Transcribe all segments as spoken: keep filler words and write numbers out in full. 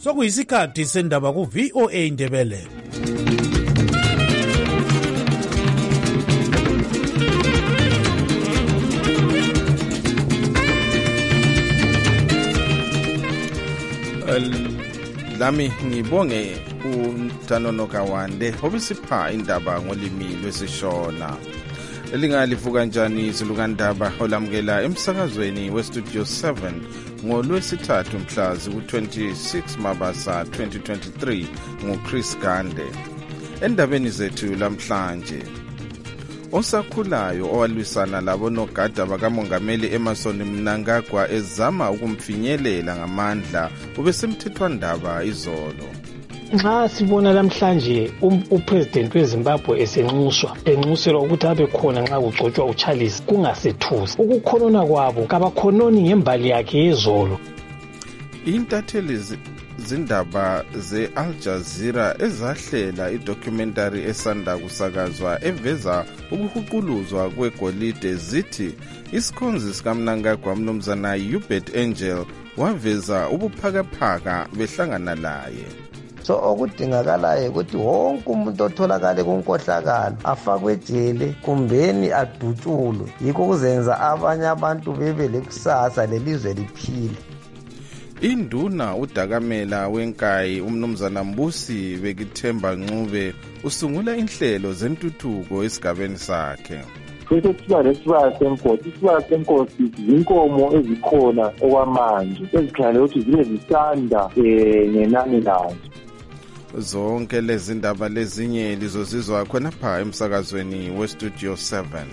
sokuyisikhathi sendaba ku V O A Ndebele. Lami ngibonge uTanono Kawande obisipha indaba ngolimi lwesishona. Elingalivuka kanjani izilukandaba olamukela emsakazweni weStudio seven ngolwesithathu mhla ziku-twenty-six Mabasa twenty twenty-three nguChris Gande. Endabeni zethu lamhlanje, osakhulayo owalwisana labo nogada bakamongameli Emmerson Mnangagwa ezama ukumfinyelela ngamandla ubesemthethwandaba izolo. Nxa sibona lamhlanje upresident weZimbabwe esenxuswa enxuselwa ukuthi abe khona nxa kugcotshwa uCharles kungasethusi ukukhonona kwabo kabakhononi ngembali yakhe yezolo. Intatheli zindaba ze-Al Jazeera ezahlela idocumentary esanda kusakazwa eveza ukuhuquluzwa kwegolide zithi isikhonzi sikaMnangagwa mnumzana Hubert Angel waveza ubuphakaphaka behlangana laye. So okudingakalayo ukuthi wonke umuntu otholakale kunkohlakalo afakwe ejele kumbeni adutshulwe, yikho kuzenza abanye abantu bebe lekusasa lelizwe liphile. Induna udakamela wenkayi umnumzana Mbusi Bekithemba Ncube usungula inhlelo zentuthuko esigabeni sakhe. Kwese siba lesibaya senkosi, isibaya senkosi zinkomo ezikhona okwamanje ezikhala ukuthi zibe zisanda ngenani lazo. Zonke lezi ndaba lezinye lizozizwa khonapha emsakazweni weStudio seven.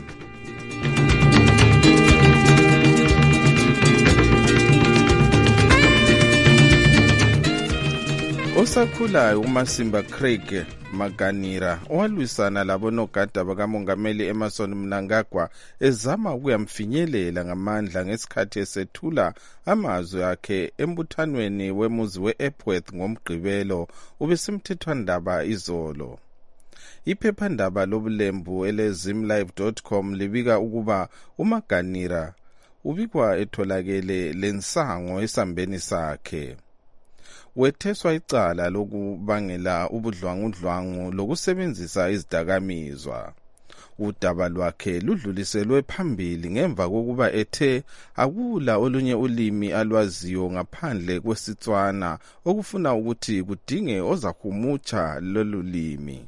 Osakhulayo uMasimba Craig Maganira owalwisana labo nogada bakamongameli Emmerson Mnangagwa ezama ukuyamfinyelela ngamandla ngesikhathi esethula amazwi akhe embuthanweni wemuzi weEpworth ngomgqibelo ubesemthethwandaba izolo. Iphephandaba lobulembu elezimlive dot com libika ukuba uMaganira ubikwa etholakele lensango esambeni sakhe. Wetheswa icala lokubangela ubudlwangudlwangu lokusebenzisa izidakamizwa. Udaba lwakhe ludluliselwe phambili ngemva kokuba ethe akula olunye ulimi alwaziyo ngaphandle kwesitswana okufuna ukuthi kudinge ozahumutsha lolu limi.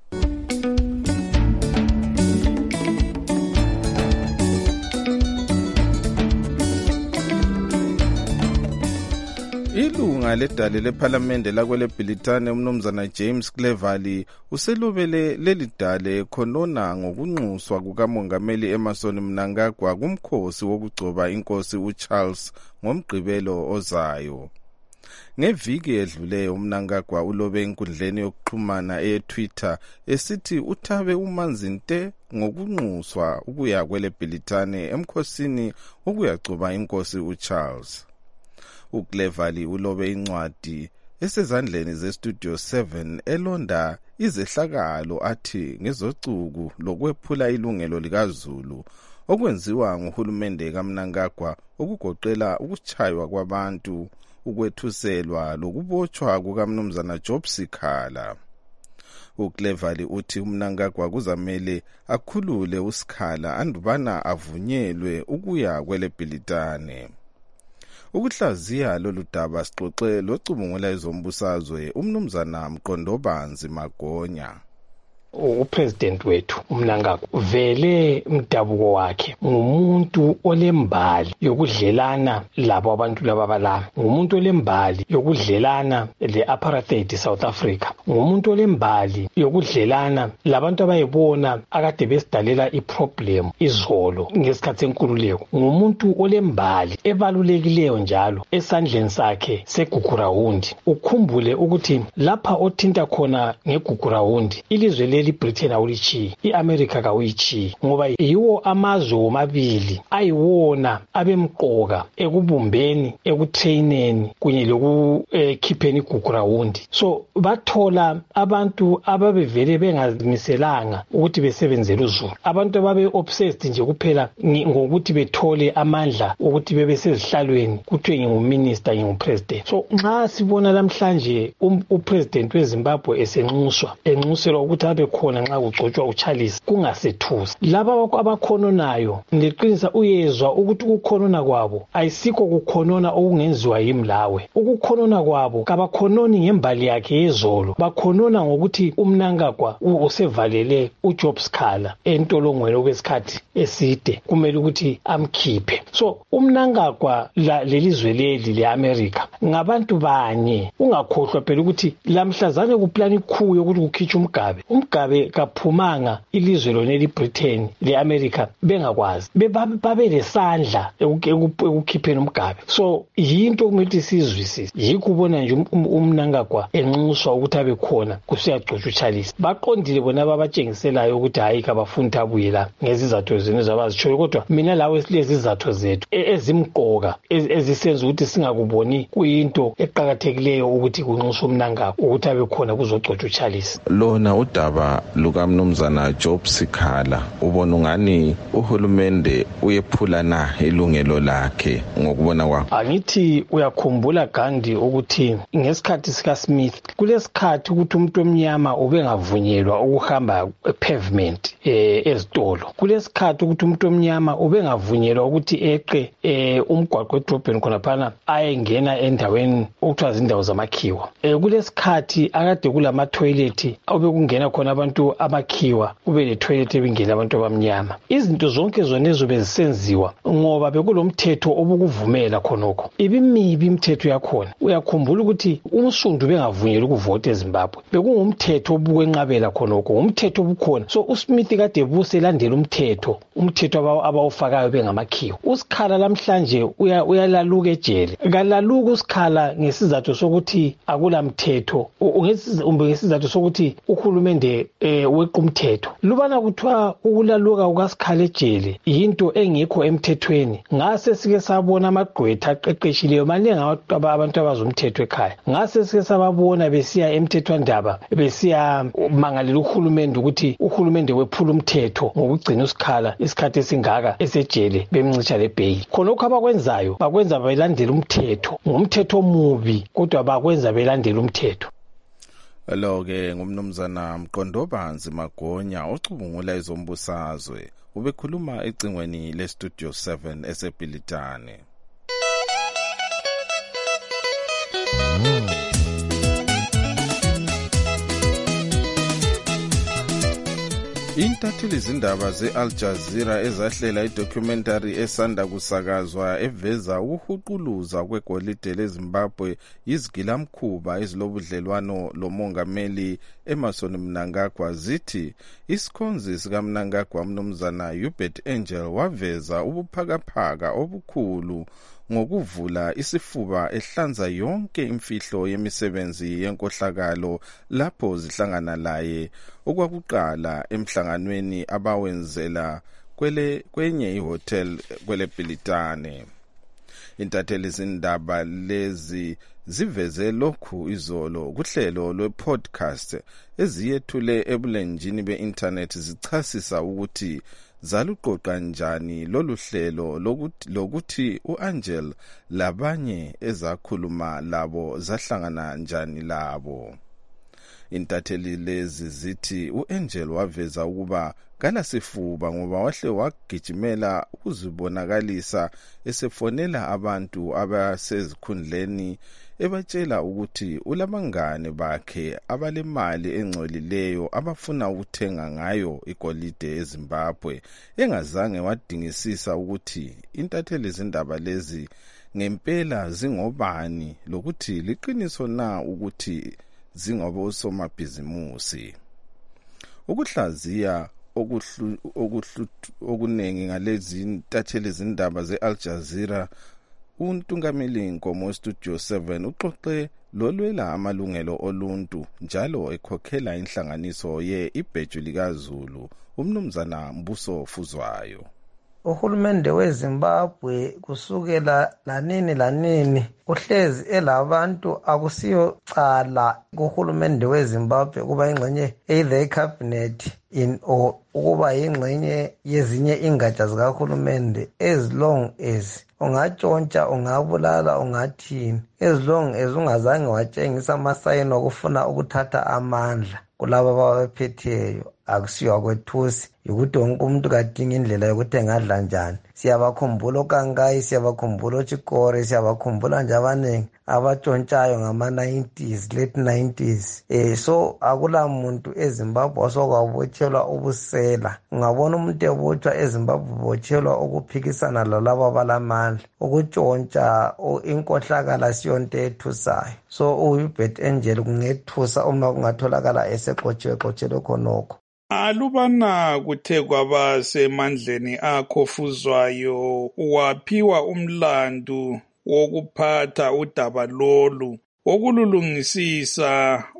Ilunga ledale lephalamende lakwele Bhilitane umnumzana James Cleverly uselobele lelidale khonona ngokunxuswa kukamongameli Emmerson Mnangagwa kumkhosi wokugcoba inkosi uCharles ngomgqibelo ozayo. Ngeviki edluleyo uMnangagwa ulobe enkundleni yokuxhumana eTwitter esithi uthabe umanzinte ngokunxuswa ukuya kwele Bhilitane emkhosini ukuyagcoba inkosi uCharles. uCleverly ulobe incwadi esezandleni zeStudio seven elonda izehlakalo athi ngezocuku lokwephula ilungelo likaZulu okwenziwa nguhulumende kaMnangagwa okugoqela ukuchaywa kwabantu, ukwethuselwa lokubotshwa kukamnumzana Job Sikhala. uCleverly uthi uMnangagwa kuzamele akhulule uSikhala andubana avunyelwe ukuya kwele Bhilitane. Ukuhlaziya lolu daba sixoxe locubungula ezombusazwe umnumzana Mqondobanzi Magonya. Upresident wethu uMnangagwa vele umdabuko wakhe ngumuntu olembali yokudlelana labo abantu laba balala, ngumuntu olembali yokudlelana le-apartheid South Africa, ngumuntu olembali yokudlelana labantu abayibona akade besidalela iproblem izolo ngesikhathi senkululeko, ngumuntu olembali ebalulekileyo njalo esandleni sakhe segugurawundi. Ukhumbule ukuthi lapha othinta khona ngegugurawundi ilizwe leli Britain awulichiyi, i-America kawuyichiyi, ngoba yiwo amazwe womabili ayiwona abemqoka ekubumbeni, ekutraineni kunye lokukhipheni igugrawundi. So bathola abantu ababevele bengazimiselanga ukuthi besebenzele uZulu, abantu ababe obsessed nje kuphela ngokuthi bethole amandla ukuthi bebe sezihlalweni kuthiwe nginguminister ngingupresident. So nxa sibona namhlanje um, upresident weZimbabwe esenxuswa enxuselwa ukuthi abe khona nxa kugcotshwa uCharles kungasethusi, laba abakhononayo ngeqinisa uyezwa ukuthi ukukhonona kwabo ayisikho kukhonona okungenziwa yimlawe. Ukukhonona kwabo kabakhononi ngembali yakhe yezolo, bakhonona ngokuthi uMnangagwa usevalele uJob Sikhala entolongweni okwesikhathi eside, kumele ukuthi amkhiphe. So uMnangagwa lelizwe leli leAmerica ngabantu banye. Ungakhohlwa phela ukuthi lamhlazane kuplani ikhuyo ukuthi kukhitshwe uMgabe. uMgabe kaphumanga ilizwe lona leBritain leAmerica bengakwazi, babe lesandla ekukhipheni uMgabe. So yinto kumele sizwisise, yikho ubona nje uMnangagwa enxuswa ukuthi abe khona kusiyagcotshwa uCharles. Baqondile bona ababatshengiselayo ukuthi hayi kabafuni abuye la ngezizathu zenu zabazitshoyo, kodwa mina lawe silezi izathu zethu ezimqoka ezisenza ukuthi singakuboni kuyinto eqhakathekileyo ukuthi kunxuswa uMnangagwa ukuthi abe khona kuzogcotshwa uCharles. Lona udaba lukaMnumzana Job Sikhala ubona ungani uhulumende uyephula na ilungelo lakhe ngokubona kwakho? Angithi uyakhumbula Gandhi ukuthi ngesikhathi sika Smith kulesikhathi ukuthi umuntu omnyama ubengavunyelwa ukuhamba pavement eh ezitolo, kulesikhathi ukuthi umuntu omnyama ubengavunyelwa ukuthi eqe eh umgwaqo edrobheni khona phana ayengena endaweni okuthiwa izindawo zamakhiwa. Eh kulesikhathi akade kulama toilet obekungena khona abantu amakhiwa, kube le toilet ebingena abantu abamnyama. Izinto zonke zonezo bezisenziwa ngoba bekulomthetho obukuvumela khonokho. Ibimibi imithetho yakhona. Uyakhumbula ukuthi umsundu bengavunyelwa ukuvota eZimbabwe, bekungumthetho obukwenqabela khonokho, umthetho obukhona. So uSmith kade buselandela umthetho, umthetho abawufakayo bengamakhiwa. uSikhala lamhlanje uyalaluka ejele, kalaluka uSikhala ngesizathu sokuthi akulamthetho, ngesizathu sokuthi uhulumende weqa umthetho. Lubana kuthiwa ukulaluka kukaSikhala ejele yinto engekho emthethweni. Ngase sike sabona amagqwetha aqeqeshileyo maningi abantu abazomthetho ekhaya, ngase sike sababona besiya emthethwandaba besiya mangalela uhulumende ukuthi uhulumende wephula umthetho ngokugcina uSikhala isikhathi esingaka esejele bemncisha lebheki. Khonokho abakwenzayo bakwenza belandela umthetho, ngumthetho omubi kodwa bakwenza belandela umthetho. Lo ke ngumnumzana Mqondobanzi Magonya ocubungula izombusazwe, ubekhuluma ecingweni le Studio seven eseBhilitane. Intatheli izindaba ze-Al Jazeera ezahlela idocumentary esanda kusakazwa eveza ukuhuquluza kwegolide leZimbabwe yizigilamkhuba ezilobudlelwano lomongameli Emmerson Mnangagwa zithi isikhonzi sikaMnangagwa Mnumzana Hubert Angel waveza ubuphakaphaka obukhulu ngokuvula isifuba ehlanza yonke imfihlo yemisebenzi yenkohlakalo lapho zihlangana laye okwakuqala emhlanganweni abawenzela kwele kwenye ihotel kwele Bhilitane. Intatheli izindaba lezi ziveze lokhu izolo kuhlelo lwe-podcast eziyethule ebulenjini be-internet zichasisa ukuthi zaluqoqa njani lolu hlelo lokuthi lokuthi uAngel labanye ezakhuluma labo zahlangana njani labo. Intatheli lezi zithi uAngel waveza ukuba kala sifuba ngoba wahle wagijimela ukuzibonakalisa esefonela abantu abasezikhundleni ebatshela ukuthi ulabangane bakhe abalemali engcolileyo abafuna ukuthenga ngayo igolide eZimbabwe, engazange wadingisisa ukuthi intatheli izindaba lezi ngempela zingobani lokuthi liqiniso na ukuthi zingoba usomabhizimusi. Ukuhlaziya okuhlu okunengi ngalezi intatheli izindaba ze-Al Jazeera uNtungameli Nkomo Studio seven uxoxe lolwela amalungelo oluntu njalo ekhokhela inhlanganiso ye ibheju likaZulu umnumzana Mbuso Fuzwayo. Uhulumende weZimbabwe kusukela lanini lanini uhlezi elabantu akusiyo cala kuhulumende weZimbabwe kuba ingxenye either cabinet in or ukuba ingxenye yezinye ingatsha zikahulumende as long as ungatshontsha ungabulala ungathini as long as ungazange watshengisa amasayini okufuna ukuthatha amandla kulabo abaphetheyo akusiyo kwethusi ukuthi wonke umuntu kadinga indlela yokuthi engadla njani. Siyabakhumbula oKankayi, siyabakhumbula oChikore, siyabakhumbula nje abaningi abatshontshayo ngama-nineties, late nineties. Eh so akula muntu eZimbabwe osokwabotshelwa ubusela. Ungabona umuntu ebotshwa eZimbabwe botshelwa ukuphikisana lalabo abalamandla. Ukutshontsha inkohlakala siyonto ethusayo. So uHubert Angel kungethusa uma kungatholakala eseqotshiwe qotshelwe khonokho. Alubana kuthe kwaba semandleni akho Fuzwayo waphiwa umlandu wokuphatha udaba lolu wokululungisisa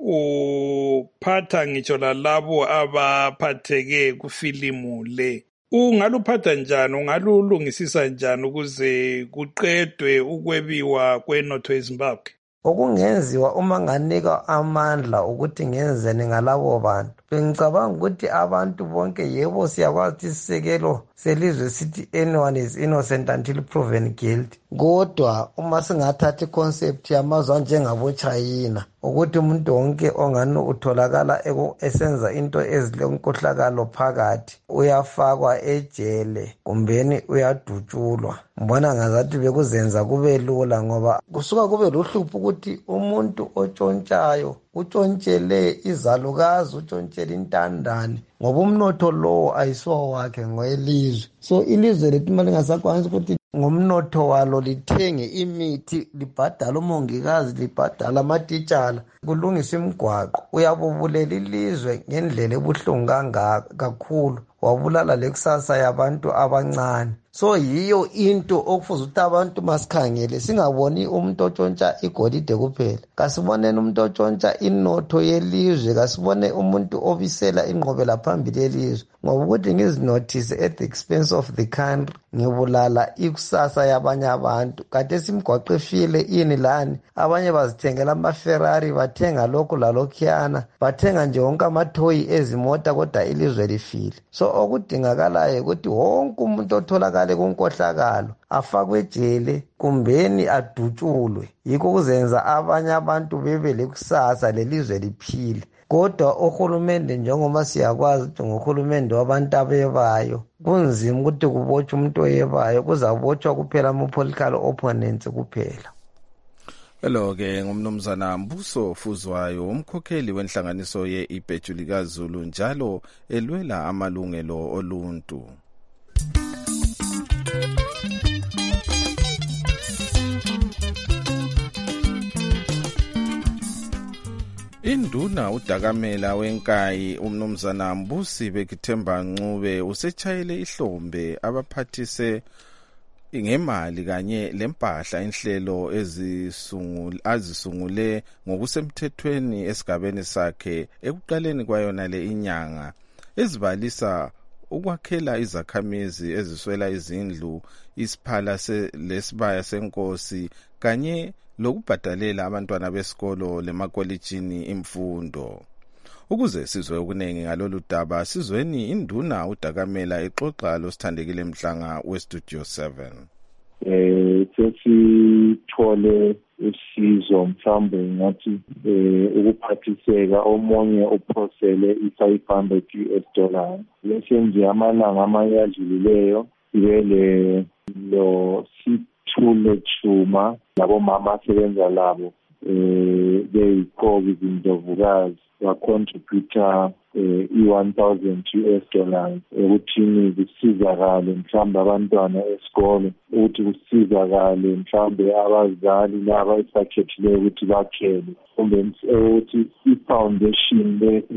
uphatha ngitsho lalabo abaphatheke kufilimu le. Ungaluphatha njani, ungalulungisisa njani ukuze kuqedwe ukwebiwa kwenotho eZimbabwe? Okungenziwa uma nganikwa amandla ukuthi ngenzeni ngalabo bantu. Bengicabanga ukuthi abantu bonke yebo siyakwazi isisekelo selizwe sithi anyone is innocent until proven guilty. Kodwa uma singathatha iconcept yamazwe njengabo-China ukuthi umuntu wonke ongani utholakala esenza into ezilenkohlakalo phakathi uyafakwa ejele kumbeni uyadutshulwa. Mbona ngazathi bekuzenza kube lula ngoba kusuka kube luhlupho ukuthi umuntu otshontshayo utshontshele izalukazi utshontshele intandane ngoba umnotho lowo ayisiwa wakhe ngoelizwe. So ilizwe lethu mali ngasakwanisa ukuthi ngomnotho walo lithenge imithi, libhadala umongikazi, libhadala amatitshala, kulungisa imigwaqo. Uyabubulela ilizwe ngendlela ebuhlungu kangaka kakhulu, wabulala lekusasa yabantu abancane. So yiyo into okufuze ukuthi abantu masikhangele, singaboni umuntu otshontsha igolide kuphela, kasiboneni umuntu otshontsha inotho yelizwe, kasibone umuntu obisela ingqobela phambili yelizwe. Ngoba ukuthi ngizinothise at the expense of the country ngibulala ikusasa yabanye abantu. Kade simgwaqo efile ini lani, abanye bazithengela amaFerrari, bathenga lokhu lalokhuyana, bathenga nje wonke amathoyi ezimota kodwa ilizwe lifile. So okudingakalayo ukuthi wonke umuntu otholakala kunkohlakalo afakwe ejele kumbeni adutshulwe. Yikho kuzenza abanye abantu bebe lekusasa lelizwe liphile. Kodwa uhulumende njengoba siyakwazi ukuthi ngohulumende wabantu abebayo kunzima ukuthi kubotshwe umuntu oyebayo, kuzabotshwa kuphela ama-political opponents kuphela. Hello ke ngumnumzana Mbuso Fuzwayo, umkhokheli wenhlanganiso ye ibheju likaZulu njalo elwela amalungelo oluntu. Induna uDakamela wenkayi umnumzana Mbusi Bekithemba Ncube usechayele ihlombe abaphathise ngemali kanye lempahla inhlelo ezisungule ngokusemthethweni esigabeni sakhe ekuqaleni kwayona le inyanga ezibalisa ukwakhela izakhamizi eziswela izindlu, isiphala lesibaya senkosi kanye lokubhadalela abantwana besikolo lemakolejini imfundo. Ukuze sizwe okuningi ngalolu daba, sizweni induna uDakamela exoxa losithandekile Mhlanga weStudio seven. Eh sesithole usizo mhlambe ngathi ukuphathiseka omunye uphosele i-five hundred U S dollars. Lesenze amalanga amanye adlulileyo ibele lo Sithule Chuma labo mama asebenza labo eh beyiqobi izindovukazi wacontributor i-one thousand U S dollars ukuthini kusizakale mhlawumbe abantwana esikole, ukuthi kusizakale mhlawumbe abazali laba esakhethileyo ukuthi bakhele kumbe ukuthi i-foundation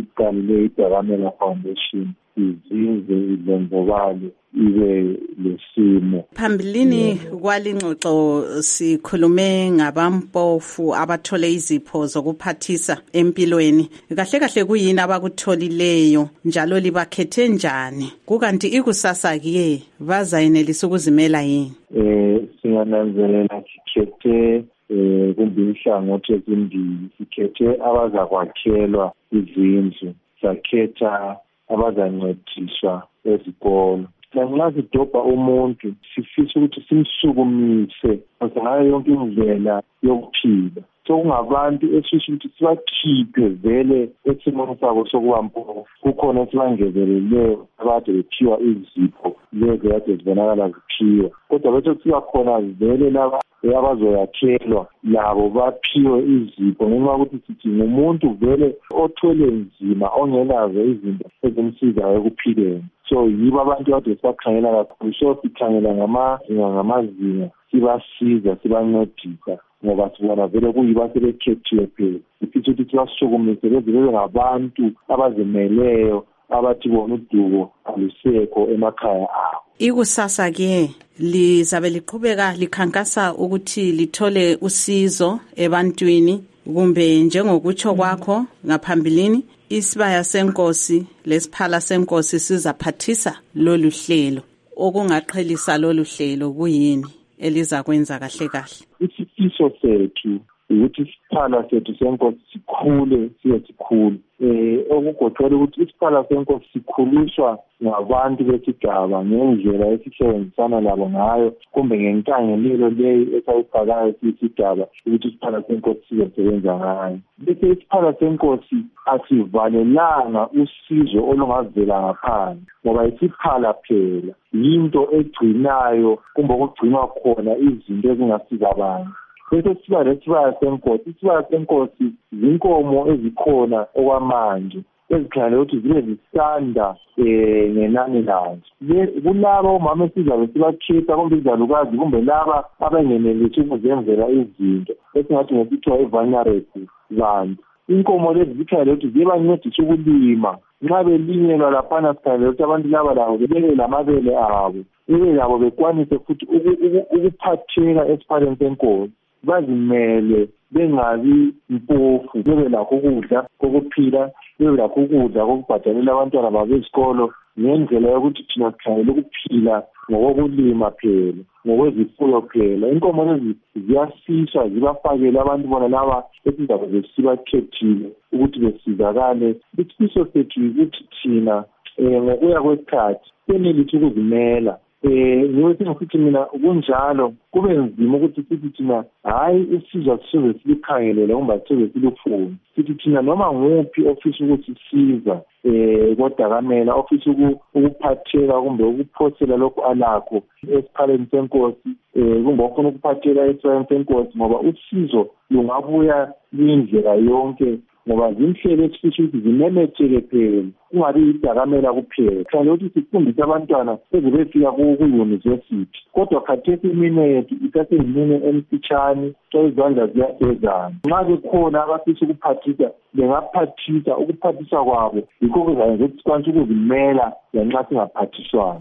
le Dakamela Foundation izinze ilondobale ibe lesimo. Phambilini kwalingxoxo sikhulume ngabampofu abathole izipho zokuphathisa empilweni. Kahle kahle kuyini abakutholileyo njalo libakhethe njani? Kukanti ikusasa ke bazayenelisa ukuzimela yini? Eh singananzelela sikhethe eh kumbe inhlangothi ezimbili. Sikhethe abazakwakhelwa izindlu, sakhetha abazancediswa ezikolo. Nxa sidobha umuntu sifisa ukuthi simsukumise ngayo yonke indlela yokuphila. So kungabantu esifisa ukuthi sibakhiphe vele esimweni sabo sokuba mpofu. Kukhona esibangezeleleyo abade bephiwa izipho lezi kade zibonakala ziphiwa. Kodwa bese kuba khona vele laba abazoyakhelwa labo baphiwe izipho ngenxa yokuthi sithi ngumuntu vele othwele nzima ongenazo izinto ezimsizayo ekuphileni. So yibo abantu ade sibakhangela kakhulu. So sikhangela ngamazinga ngamazinga sibasiza sibancedisa ngoba sibona vele kuyibo asebekhethiwe phela. Sifisa ukuthi sibasukumise beze bebe ngabantu abazimeleyo abathi bona udubo alusekho emakhaya abo. Ikusasa ke lizabe liqhubeka likhankasa ukuthi lithole usizo ebantwini kumbe njengokutsho kwakho ngaphambilini isibaya senkosi lesiphala senkosi sizaphathisa lolu hlelo. Okungaqhelisa lolu hlelo kuyini eliza kwenza kahle kahle? Isifiso sethu ukuthi isiphala sethu senkosi sikhule siye sikhule. Eh okugoqela ukuthi isiphala senkosi sikhuliswa ngabantu besigaba ngendlela esisebenzisana labo ngayo kumbe ngenkangelelo leyo esayibhalayo sisigaba ukuthi isiphala senkosi sisebenza ngayo. Bese isiphala senkosi asivalelanga usizo olungavela ngaphandle ngoba isiphala phela yinto egcinayo kumbe ukugcinwa khona izinto ezingasiza abantu. Bese siba lesibaya senkosi. Isibaya senkosi zinkomo ezikhona okwamanje ezikhangelwe ukuthi zibe zisanda eh ngenani lazo. Kulaba omama esizabe sibakhipha kumbe izalukazi kumbe laba abangenelisi ukuzenzela izinto esingathi ngokuthiwa i-vulnerable bantu. Inkomo lezi zikhangelwe ukuthi ziyabancedisa ukulima. Nxa belinyelwa laphana sikhangelwe ukuthi abantu laba labo bebe lamabele abo. Bebe labo bekwanise futhi ukuphatheka esiphaleni senkosi. Bazimele bengabi mpofu bebe lakho ukudla kokuphila bebe lakho ukudla kokubhadalela abantwana babo esikolo ngendlela yokuthi thina sikhangela ukuphila ngokulima phela ngokwezifuyo phela. Inkomo lezi ziyasiswa zibafakele abantu bona laba esizabe besibakhethile ukuthi besizakale. Isifiso sethu ukuthi thina ngokuya kwesikhathi senelise ukuzimela. Eh ngiyothi ngisithi mina kunjalo kube nzima ukuthi sithi thina hayi usizo sizobe silikhangelele kumbe sizobe silufuna. Sithi thina noma nguphi ofisa ukuthi siza eh koDakamela ofisa ukuphathela kumbe ukuphosela lokho alakho esiphaleni senkosi eh kumbe ufuna ukuphathela esiphaleni senkosi ngoba usizo lungabuya indlela yonke ngoba zinhlelo esifisa ukuthi zimemetheke phela kungabi iDakamela kuphela. Kanti ukuthi sifundise abantwana ezibefika ku-university kodwa khathesi imine yethu isaseyimine emfitshane so izandla ziyasezana. Nxa bekhona abafisa ukuphathisa bengaphathisa. Ukuphathisa kwabo yikho kuzayenza ukuthi sikwanise ukuzimela lanxa singaphathiswanga.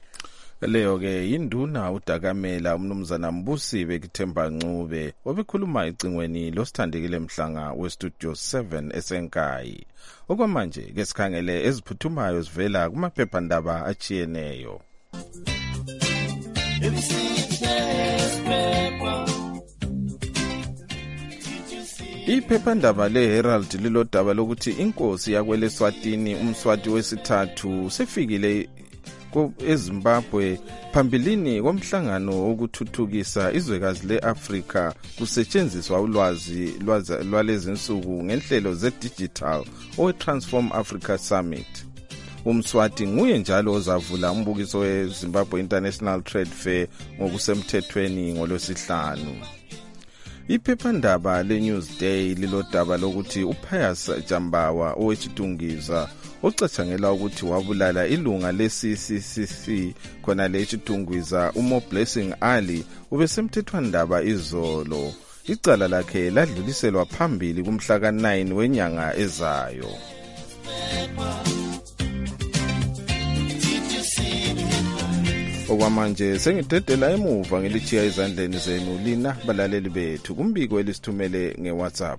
Leyo ke yinduna uDakamela umnumzana Mbusi Bekithemba Ncube obekhuluma ecingweni losithandekile mhlanga westudio seven esenkayi. Okwamanje ke sikhangele eziphuthumayo zivela kumaphephandaba achiyeneyo. Iphephandaba leHerald lilodaba lokuthi inkosi yakweleSwatini umswati wesithathu sefikile eZimbabwe phambilini komhlangano wokuthuthukisa izwekazi leAfrika kusetshenziswa ulwazi lwalezinsuku ngenhlelo zedigital owe-Transform Africa Summit. UMswati nguye njalo ozavula umbukiso weZimbabwe International Trade Fair ngokusemthethweni ngolwesihlanu. Iphephandaba leNewsday lilodaba lokuthi uPius Jambawa owechidungiza ocatshangela ukuthi wabulala ilunga le-C C C C khona lechidungiza uMo Blessing Ali ubesemthethwandaba izolo icala lakhe ladluliselwa phambili kumhla ka nine wenyanga ezayo. Okwamanje sengidedela emuva ngelichiya ezandleni zenu lina balaleli bethu kumbiko elisithumele ngeWhatsApp.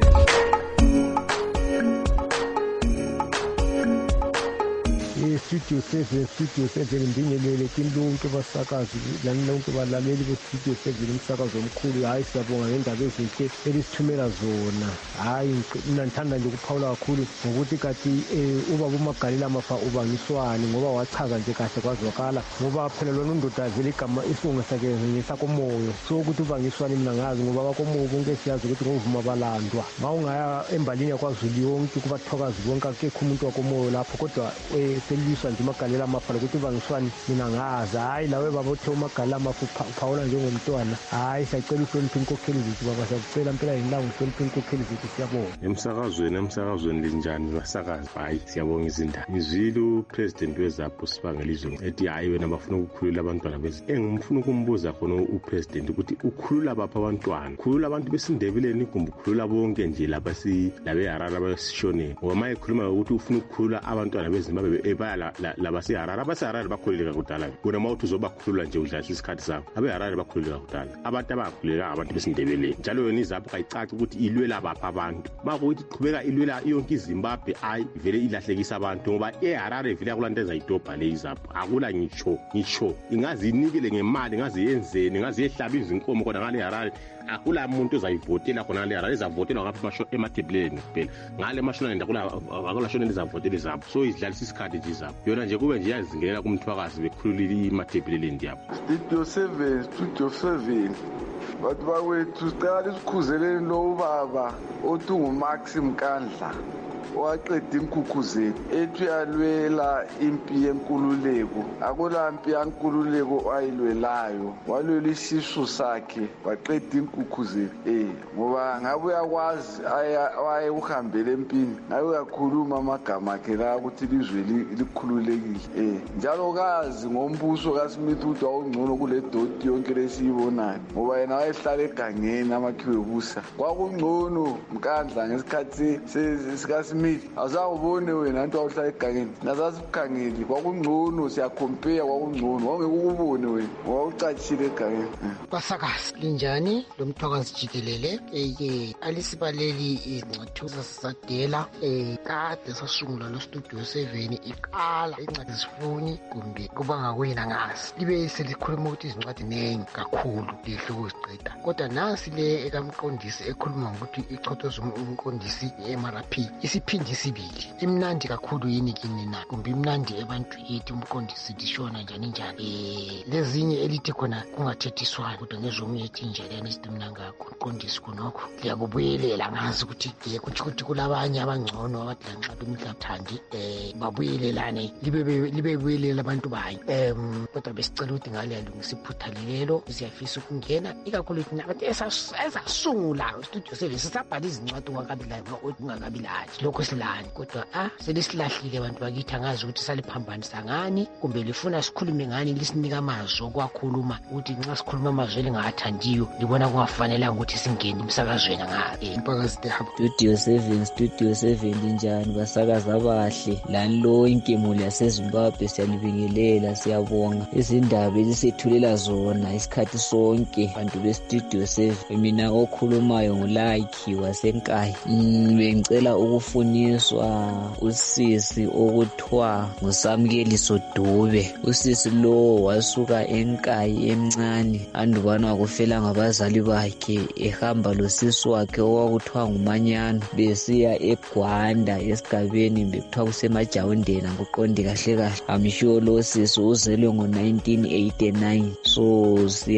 Studio seven Studio seven ndingelele kinonke basakazi lani lonke balaleli be Studio seven umsakazo omkhulu. Hayi siyabonga ngendaba ezinhle elisithumela zona. Hayi mina ngithanda nje ukuphawula kakhulu ngokuthi kathi ubaba uMagalela Mafa ubangiswani ngoba wachaza nje kahle kwazwakala ngoba phela lona undoda vele igama ifunga sakhe ngesakomoyo. So ukuthi ubangiswani mina ngazi ngoba bakomoyo bonke siyazi ukuthi ngovuma balandwa. Mawungaya embalini yakwaZulu yonke kubathokazi bonke akekho umuntu wakomoyo lapho kodwa seliswa nje uMagalela Mafa ukuthi ubangiswani mina ngazi. Hayi lawe baba uthe uMagalela Mafa uphawula njengomntwana. Hayi siyacela uhloniphe inkokheli zethu baba, siyakucela impela yindawo uhloniphe inkokheli zethu siyabonga. Emsakazweni emsakazweni linjani basakazi? Hayi siyabonga izindaba. Ngizwile upresident weZAPHO Sibangelizwe ethi hayi wena bafuna ukukhulula abantwana bezi. Engifuna ukumbuza khona upresident ukuthi ukhulula bapha abantwana? Ukhulula abantu besindebeleni kumbe ukhulula bonke nje lapha si labe Harare abasishoneni? Ngoba maye khuluma ukuthi ufuna ukukhulula abantwana beZimbabwe ebala laba si Harare. Abase Harare bakhululeka kudala. Bona mawuthi uzobakhulula nje udlalisa isikhathi sakho. Abe Harare bakhululeka kudala. Abantu abakhululeka abantu besindebeleni. Njalo yona iZAPHO kayicaci ukuthi ilwela bapha abantu. Bakuthi iqhubeka ilwela yonke iZimbabwe ayi vele ilahlekisa abantu ngoba eHarare vele akulanda ezayidobha le iZAPHO. Akula ngitsho ngitsho ingazi inikele ngemali ngazi yenzeni ngazi yehlaba izinkomo kodwa ngale Harare akula muntu ozayivotela khona ngale Harare izavotelwa ngapha masho emathebuleni kuphela. Ngale mashona nenda akula akula shona izavotela iZAPHO. So idlalisa isikhathi nje iZAPHO. Yona nje kube nje yazingelela kumthwakazi bekhululile emathebuleni ndiyapho. Studio seven Studio seven Bathi bawethu sicela isikhuzeleni lo ubaba othi nguMaxim Kandla waqeda inkukhu zethu ethi uyalwela impi yenkululeko. Akula mpi yenkululeko ayilwelayo, walwela isisu sakhe waqeda inkukhu zethu. Eh ngoba ngabe uyakwazi aye uhambele empini, ngabe uyakhuluma amagama akhe la ukuthi ilizwe likhululekile. Eh njalo kazi ngombuso kaSmith ukuthi awungcono kule doti yonke lesiyibonayo ngoba yena wayehlala egangeni amakhiwe busa. Kwakungcono Mkandla ngesikhathi sikaSmith. Azawubone wena into awuhlala egangeni nasasikhangeli kwakungcono, siyacompare kwakungcono wangeke ukubone wena wawucatshile egangeni. Basakazi linjani lomthwakazi jikelele eh alisibaleli incwadi sasadela eh kade sasungula lo Studio seven iqala incwadi zifuni kumbe kuba ngakwena ngazi libe selikhuluma ukuthi izincwadi nengi kakhulu lihloko ziqeda kodwa nasi le ekamqondisi ekhuluma ukuthi ichothoza umqondisi eM R P isiphindi sibili imnandi kakhulu yini kini na kumbe imnandi abantu ethi umqondisi dishona njani njani eh lezinye elithi khona kungathethiswana kodwa ngezomnye ethi njeleni isitimna ngakho umqondisi kunokho liyakubuyelela ngazi ukuthi kuthi ukuthi kulabanye abangcono abadla nxabe imhlathandi eh babuyelelane libe libe buyelela abantu bayi em kodwa besicela ukuthi ngale yalungisa iphutha lelo siyafisa ukungena ikakhulu ukuthi nabantu esasungula Studio seven sisabhala izincwadi ungakabilayo ungakabilayo lokho silani kodwa ah selisilahlile abantu bakithi angazi ukuthi saliphambanisa ngani kumbe lifuna sikhulume ngani lisinika amazwi okwakhuluma ukuthi nxa sikhuluma amazwi elingathandiyo libona kungafanelanga ukuthi singene emsakazweni ngabe impakazi tehamba. Studio seven Studio seven linjani basakaza abahle lani lonke imuli yaseZimbabwe siyalibingelela siyabonga izindaba ezisethulela zona isikhathi sonke bantu be Studio seven. Mina okhulumayo ngulike wasenkayi ngicela ukufuniswa usisi okuthiwa nguSamkeliso Dube. Usisi lo wasuka enkayi emncane andubana wakufela ngabazali bakhe ehamba losisi wakhe owakuthiwa nguManyano besiya eGwanda esigabeni bekuthiwa kusemajawundeni akuqonde kahle kahle. I'm sure lo sisi uzelwe ngo nineteen eighty-nine. So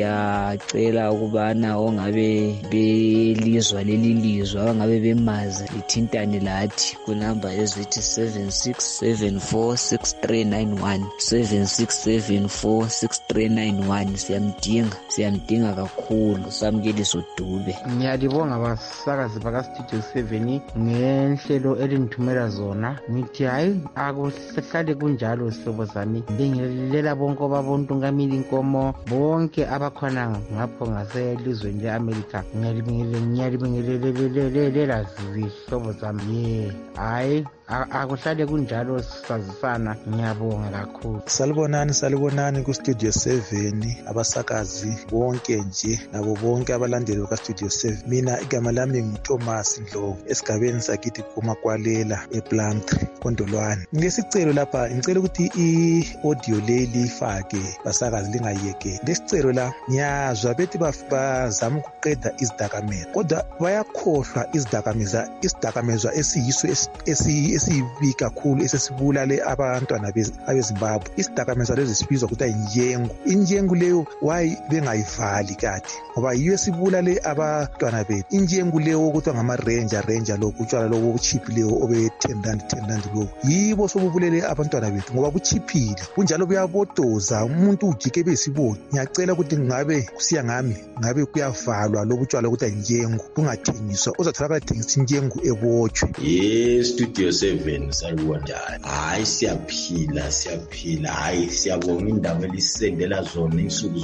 siyacela ukubana ongabe belizwa leli lizwa abangabe bemazi lithintane lathi futhi kunamba ezithi seven six seven four six three nine one seven six seven four six three nine one. Siyamdinga siyamdinga kakhulu Samukeliso Dube. Ngiyalibonga basakazi baka Studio seven ngenhlelo elinithumela zona. Ngithi hayi akuhlale kunjalo sihlobo zami. Ngibingelela bonke ababontu ngamili inkomo bonke abakhona ngapho ngaselizweni leAmerica. Ngiyalibingelela ngiyalibingelela zihlobo zami. Yeah, hayi akuhlale kunjalo sazisana. Ngiyabonga kakhulu. Salibonani salibonani ku Studio seven abasakazi bonke nje nabo bonke abalandeli baka Studio seven. Mina igama lami nguThomas Ndlovu esigabeni sakithi kuMakwalela ePlant Kondolwane. Ngesicelo lapha ngicela ukuthi iaudio leli ifake basakazi lingayeke. Lesicelo la ngiyazwa bethi bazama ukuqeda izidakamizwa kodwa bayakhohlwa izidakamizwa isidakamizwa esiyiso esi esibi kakhulu esesibulale abantwana beZimbabwe. Isidakamizwa lezi sibizwa ukuthi injengu. Injengu leyo why bengayivali kade ngoba yiyo esibulale abantwana bethu. Injengu leyo ukuthi ngama ranger ranger lokhu utshwala lokhu cheap leyo obe ten rand ten rand lokhu yibo sobubulele abantwana bethu ngoba kuchiphile kunjalo buyabotoza umuntu ujike besiboni. Ngiyacela ukuthi ngabe kusiya ngami ngabe kuyavalwa lokhu utshwala ukuthi injengu kungathengiswa uzathola bathengisa injengu ebotshwe. Yes, Studio seven salibonjani. Hayi siyaphila siyaphila. Hayi siyabonga indaba elisendela zona insuku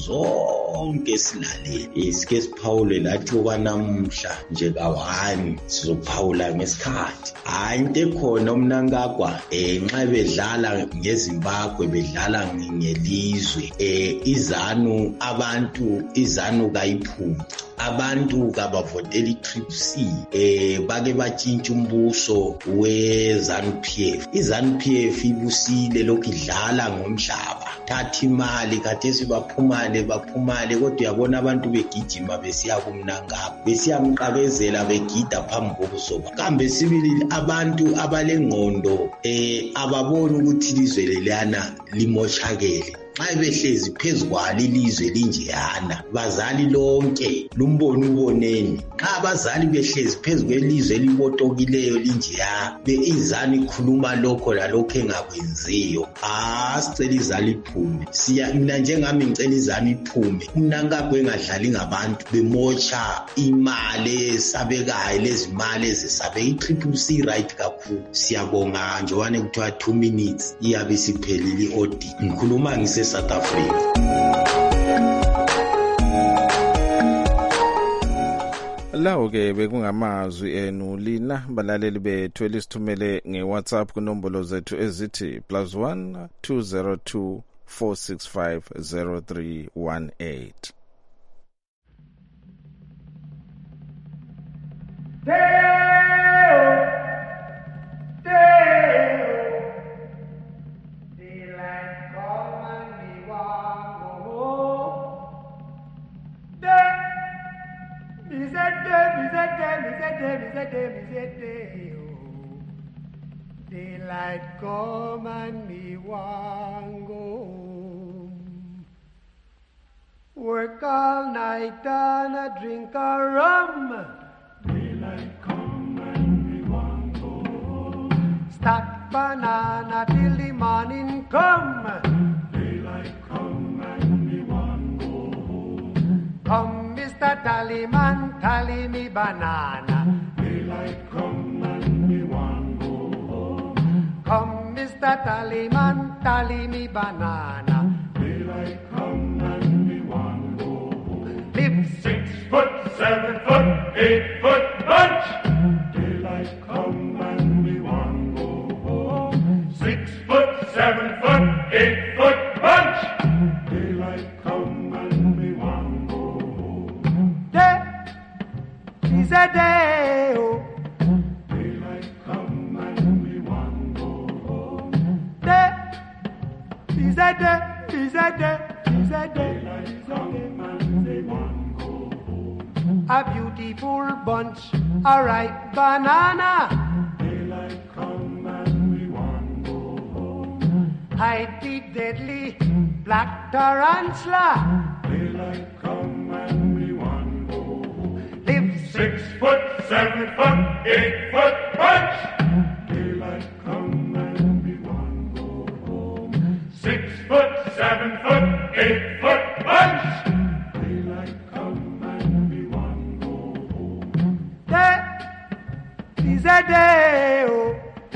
zonke silalele. Isike siphawule lathi okwanamuhla nje kawani sizophawula ngesikhathi. Hayi into ekhona umnankagwa eh nxa bedlala ngeZimbabwe bedlala ngelizwe eh izanu abantu izanu kayiphuma abantu kabavotela iTriple C eh bake batshintsha umbuso weZANU P F. iZANU P F ibusile lokhu idlala ngomhlaba thatha imali khathesi baphumale baphumale kodwa uyabona abantu begijima besiya kumnankagwa besiyamqabezela begida phambi kobuso kambe sibili abantu abalengqondo eh ababona ukuthi ilizwe lelana limoshakele. Xa behlezi phezukwa ilizwe linjeyana bazali lonke lumbono uboneni. Xa abazali behlezi phezukwe ilizwe elibotokileyo linjeya beizani ikhuluma lokho lalokho engakwenziyo. Ah sicela izali iphume. Siya mina njengami ngicela izani iphume. Umnankagwa engadlali ngabantu bemocha imali esabekayo lezimali ezisabe iTriple C right kakhulu. Siyabonga njowane kuthiwa two minutes iyabe siphelile odi. Ngikhuluma ngise South Africa. Lawo ke bekungamazwi enu lina balaleli bethu elisithumele ngeWhatsApp kunombolo zethu ezithi plus one two zero two four six five zero three one eight. Daylight come and me want go home. Work all night and a drink a rum. Daylight come and me want go home. Stack banana till the morning come. Daylight come and me want go home. Come, Mister Tallyman, tally me banana. Daylight come and me want go home. Come, Mister Tallyman, tally me banana. Daylight come and me want go home. Live six foot, seven foot, eight foot bunch. Daylight come and me want go home. Six foot, seven foot, eight foot bunch. Daylight come and me want go home. Day is a day, oh. Daylight come and me want go home. Day is a day, is a day, is a day. Daylight come and me want go home. A beautiful bunch, a ripe banana. Daylight come and we want go home. Hide the deadly black tarantula. Daylight come and we want go home. Live six foot, seven foot, eight foot bunch. is a day. Oh.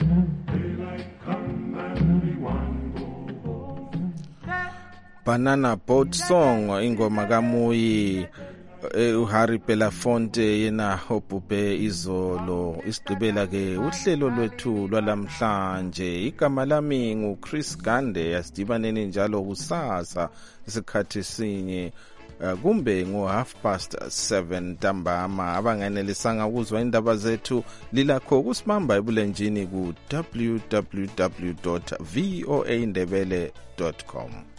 Banana Boat Song ingoma kaMuyi uHarry Belafonte yena obhubhe izolo. Isigqibela ke uhlelo lwethu lwalamhlanje. Igama lami nguChris Gande. Asidibaneni njalo kusasa isikhathi sinye kumbe ngo half past seven ntambama. Abanganelisanga ukuzwa indaba zethu lilakho kusimamba ebulenjini ku w w w dot voa ndebele dot com.